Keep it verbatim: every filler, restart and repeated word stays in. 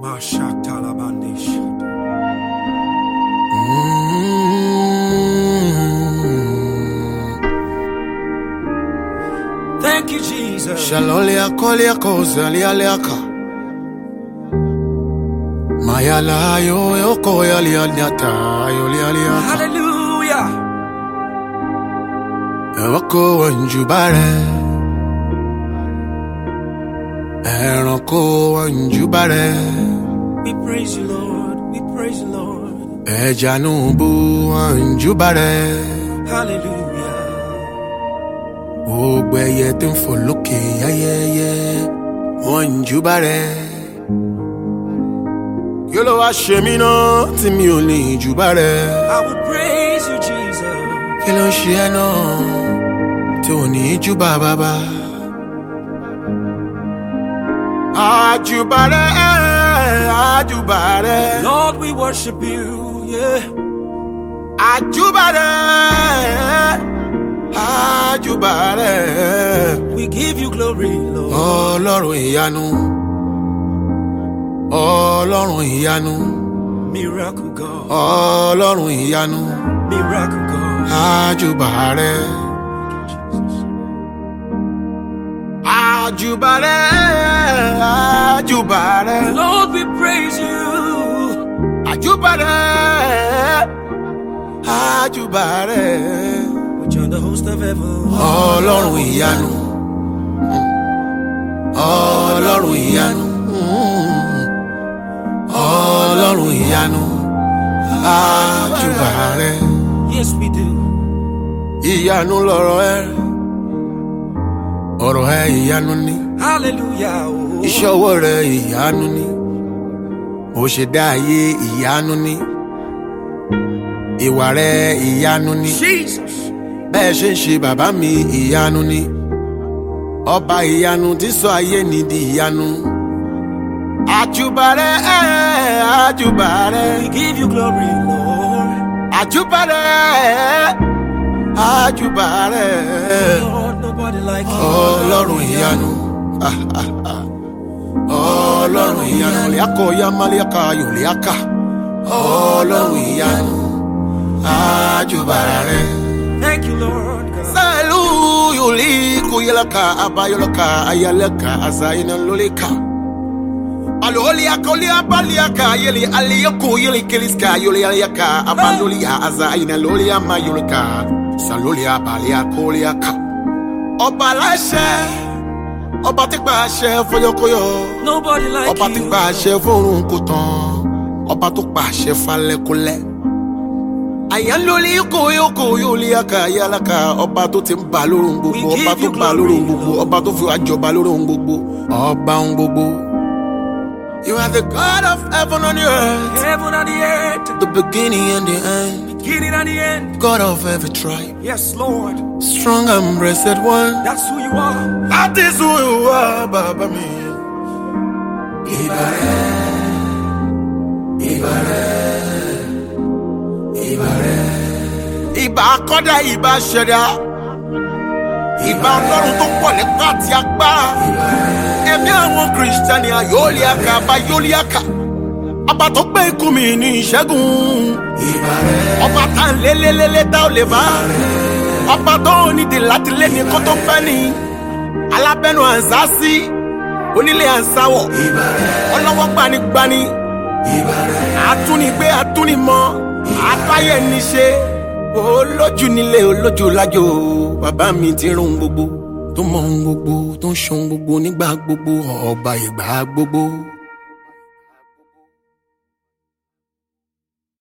Thank you, Jesus. Shalolia kolia koza lia liaka. Mayala yo yo koya lia nyata yo lia liaka. Hallelujah. Ewako wanjubare. Eranko wanjubare. We praise you, Lord. We praise you, Lord. Ejanubu wanjubare. Hallelujah. Gbogbo ẹyẹ tó ń fò lókè ayẹyẹ wọ́n ń júbà rẹ̀. Kí ló wá ṣe mí náà tí mi ò ní júbà rẹ̀? I will praise you, Jesus. Kí ló ṣe ẹ́ náà tí ò ní júbà bàbá? Àjúbà rẹ̀, àjúbà rẹ̀. Lord, we worship you, yeah. Àjúbà rẹ̀. Ajubare. We give you glory, Lord. Ọlọ́run ìyanu. Ọlọ́run ìyanu. Miracle God. Ọlọ́run ìyanu. Miracle God. Ajubare. Ajubare. Ajubare. Lord, we praise you. Ajubare. Ajubare. You're the host of heaven. Ọlọ́run ìyanu. Ọlọ́run ìyanu. Ọlọ́run ìyanu. Àjùbà rẹ̀. Yes, we do. Ìyanu lọ̀rọ̀ ẹ. Ọ̀rọ̀ ẹ ìyanu ni. Hallelujah. Oh. Iṣẹ́ ọwọ́ rẹ ìyanu ni. Ó ṣe dá ayé ìyanu ni. Ìwà rẹ ìyanu ni. Jesus. Bẹ́ẹ̀ ṣe ń ṣe bàbá mi ìyanu ni. Ọba ìyanu tí sọ ayé ní di ìyanu. Àjùbà rẹ̀, àjùbà rẹ̀. We give you glory, Lord. Àjùbà rẹ̀, àjùbà rẹ̀. Lord, nobody like you. Ọlọ́run ìyanu. Ọlọ́run ìyanu. Liako yamaliaka yoliaka. Ọlọ́run ìyanu. Àjùbà rẹ̀. Thank you, Lord God. Salu yuli kuyelaka abayolaka ayalaka azaina lolika. Alolia kolia baliaka yeli aliyako yeli keliska yoli aliyaka abalolia azaina lolia mayolika. Salolia balia koliaka. Ọba láṣẹ, ọba tí pa àṣẹ fọyọkọyọ. Nobody like you. Ọba tí pa àṣẹ fórun kò tán. Ọba tó pa àṣẹ falẹ̀kọlẹ̀. Ayaloli koyo koyo liaka yalaka. Ọba tó ti ń bà lórun gbogbo, ọba tó bà lórun gbogbo, ọba tó fi wá jọba lórun gbogbo, ọba ń gbogbo. You are the God of heaven and the earth, Heaven and the earth. the beginning and the end, Beginning and the end. God of every tribe, Yes, Lord. strong and blessed one. That's who you are. That is who you are, Baba mi. Ibare, Ibare, Ibare. Ìbà akọ́dá, ìbà ṣẹ̀dá, ìbà Ọlọ́run tó pọ̀ nípa àti agbára. Ẹ̀mí àwọn Kìrìsìtẹ́nì ayọ́líàkà bayọ́líàkà. Ọba tó gbé ikú mi ní ìṣẹ́gun. Ọba tá ń lélélélé tá ò lè bá. Ọba tó nídìí láti lé ní kó tó pẹ́ ni. Alábẹ́nu ànsá sí, onílé ànsáwọ̀. Ọlọ́wọ́ gbanigbani. Àtúnigbé àtúnimọ̀. Àbáyé ní ṣe. Olójú nílé olójú lájò. Bàbá mi ti rún gbogbo. Tó mọ ohun gbogbo, tó ń ṣe ohun gbogbo nígbà gbogbo. Ọba ìgbà gbogbo.